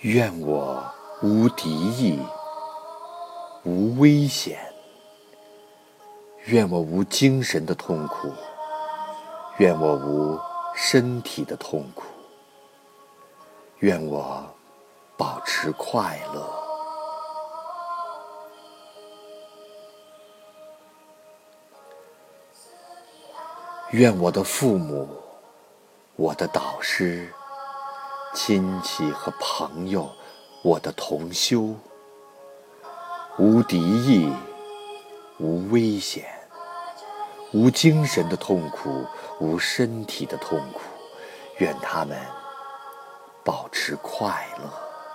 愿我无敌意，无危险；愿我无精神的痛苦，愿我无身体的痛苦；愿我保持快乐。愿我的父母、我的导师、亲戚和朋友、我的同修，无敌意，无危险，无精神的痛苦，无身体的痛苦，愿他们保持快乐。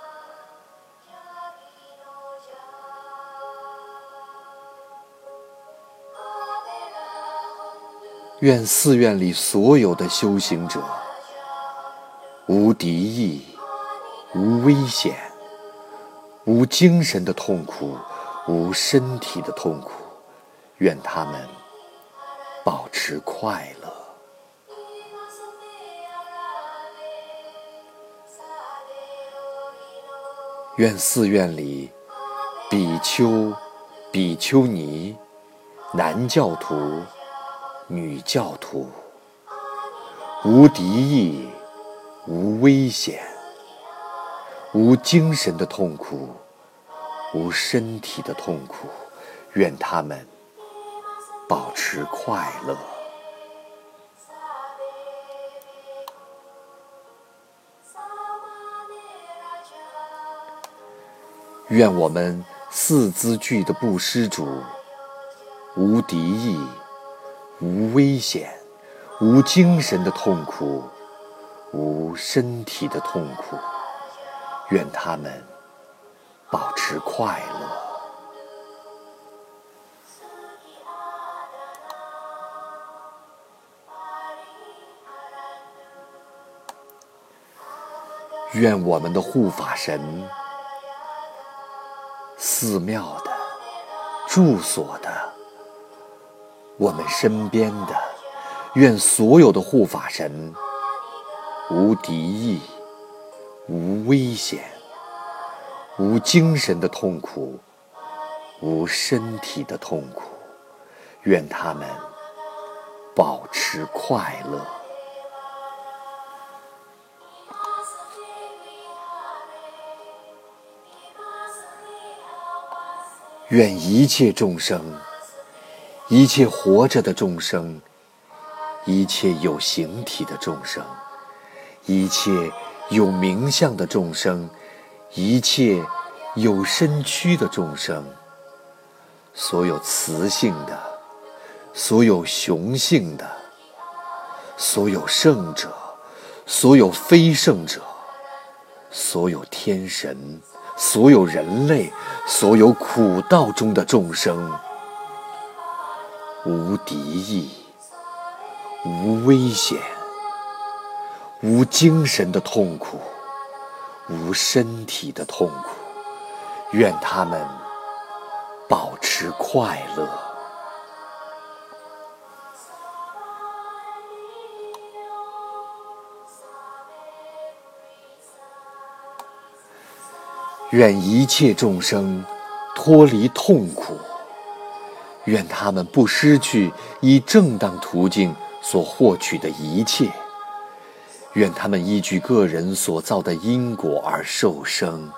愿寺院里所有的修行者无敌意，无危险，无精神的痛苦，无身体的痛苦，愿他们保持快乐。愿寺院里比丘、比丘尼、男教徒、女教徒无敌意，无危险，无精神的痛苦，无身体的痛苦，愿他们保持快乐。愿我们四资具的布施主无敌意，无危险，无精神的痛苦，无身体的痛苦，愿他们保持快乐。愿我们的护法神、寺庙的、住所的、我们身边的，愿所有的护法神无敌意，无危险，无精神的痛苦，无身体的痛苦，愿他们保持快乐。愿一切众生，一切活着的众生，一切有形体的众生，一切有名相的众生，一切有身躯的众生，所有雌性的，所有雄性的，所有圣者，所有非圣者，所有天神，所有人类，所有苦道中的众生，无敌意，无危险，无精神的痛苦，无身体的痛苦，愿他们保持快乐。愿一切众生脱离痛苦，愿他们不失去以正当途径所获取的一切，愿他们依据个人所造的因果而受生。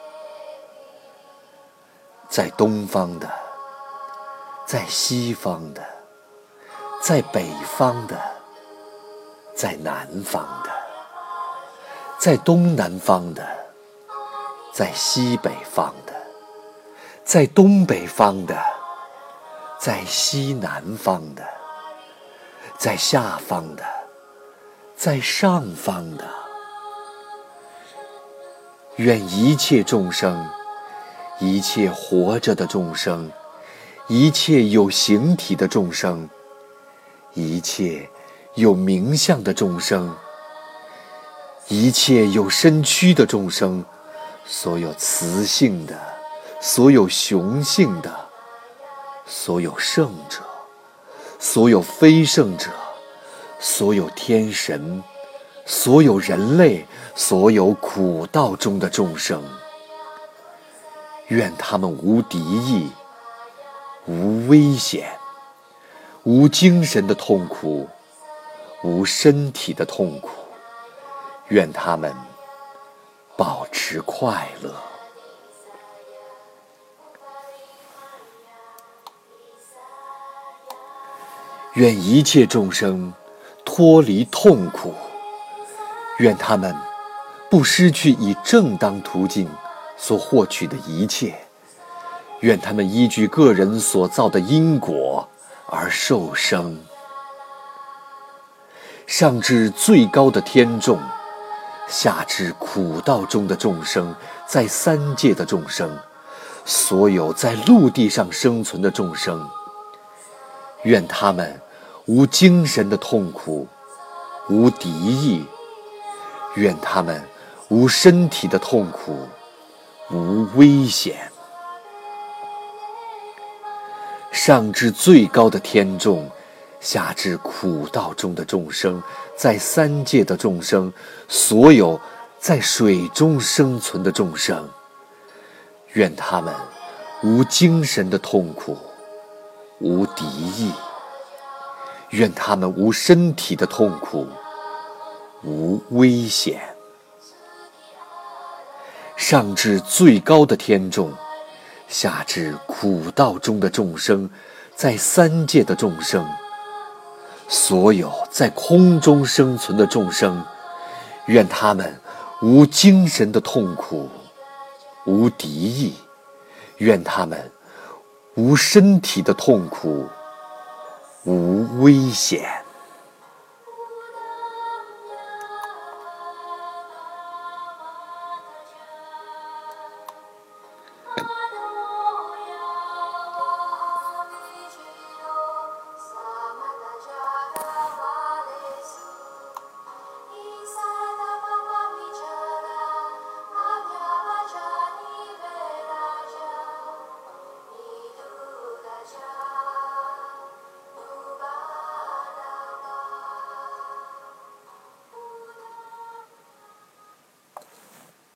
在东方的，在西方的，在北方的，在南方的，在东南方的，在西北方的，在东北方的，在西南方的，在下方的，在上方的，愿一切众生，一切活着的众生，一切有形体的众生，一切有名相的众生，一切有身躯的众生，所有雌性的，所有雄性的，所有圣者，所有非圣者，所有天神， 所有人类，所有苦道中的众生，愿他们无敌意，无危险，无精神的痛苦，无身体的痛苦，愿他们保持快乐。愿一切众生脱离痛苦，愿他们不失去以正当途径所获取的一切，愿他们依据个人所造的因果而受生。上至最高的天众，下至苦道中的众生，在三界的众生，所有在陆地上生存的众生，愿他们无精神的痛苦，无敌意，愿他们无身体的痛苦，无危险。上至最高的天众，下至苦道中的众生，在三界的众生，所有在水中生存的众生，愿他们无精神的痛苦，无敌意，愿他们无身体的痛苦，无危险。上至最高的天众，下至苦道中的众生，在三界的众生，所有在空中生存的众生，愿他们无精神的痛苦，无敌意，愿他们无身体的痛苦，无危险。